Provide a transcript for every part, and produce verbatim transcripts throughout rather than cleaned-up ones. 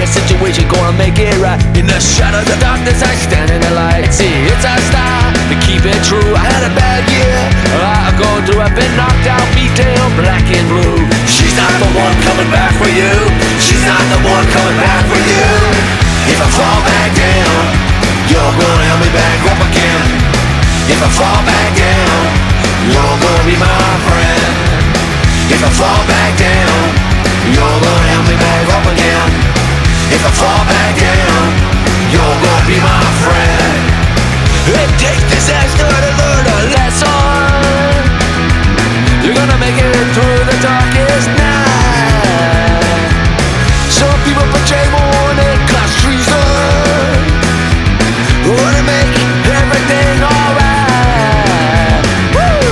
situation, gonna make it right. In the shadow of the darkness, I stand in the light. See, it's our style to keep it true. I had a bad year, I'll go through. I've been knocked out, beat down, black and blue. She's not the one coming back for you. She's not the one coming back for you. If I fall back down, you're gonna help me back up again. If I fall back down, you're gonna be my friend. If I fall back down, you're gonna help me back up again. If I fall back down, you're gonna be my friend. It takes disaster to learn a lesson. You're gonna make it through the darkest night. Some people betray more than cause treason. Wanna make everything alright. Woo!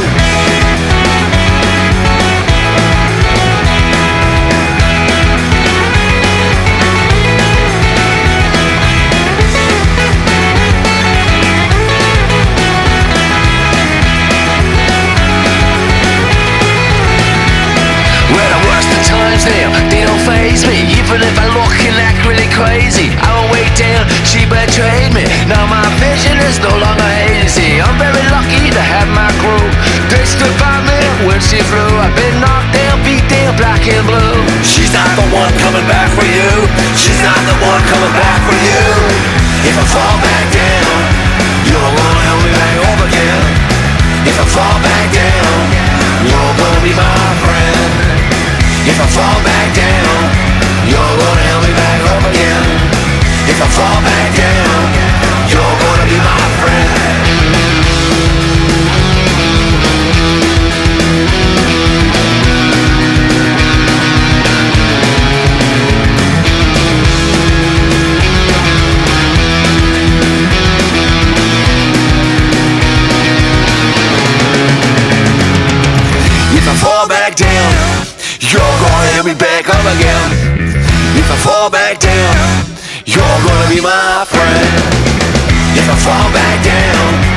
Well, the worst of times now, they don't faze me. Even if I look and act really crazy, I won't wait till she betrayed me. Now my vision is no longer hazy. I'm very lucky to have my crew. They stood by me when she flew. I've been knocked down, beat down, black and blue. She's not the one coming back for you. She's not the one coming back for you. If I fall back down, you're gonna help me back up again. If I fall back down, you're gonna be my friend. If I fall back down, you're gonna help me back up again. If I fall back down, you're gonna be my friend. If I fall back down, you're gonna help me back up again. If I fall back down, you're gonna be my friend. If I fall back down,